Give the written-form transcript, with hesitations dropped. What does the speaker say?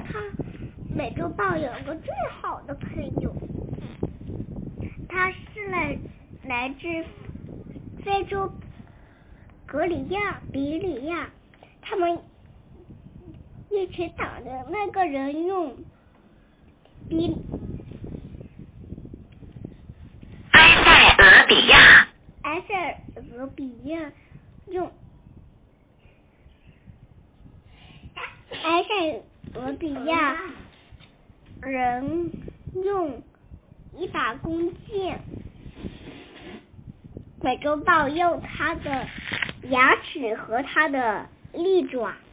美洲豹有个最好的朋友，他是来自非洲比里亚，他们一起打的那个人用埃塞俄比亚人用一把弓箭，美洲豹用它的牙齿和它的利爪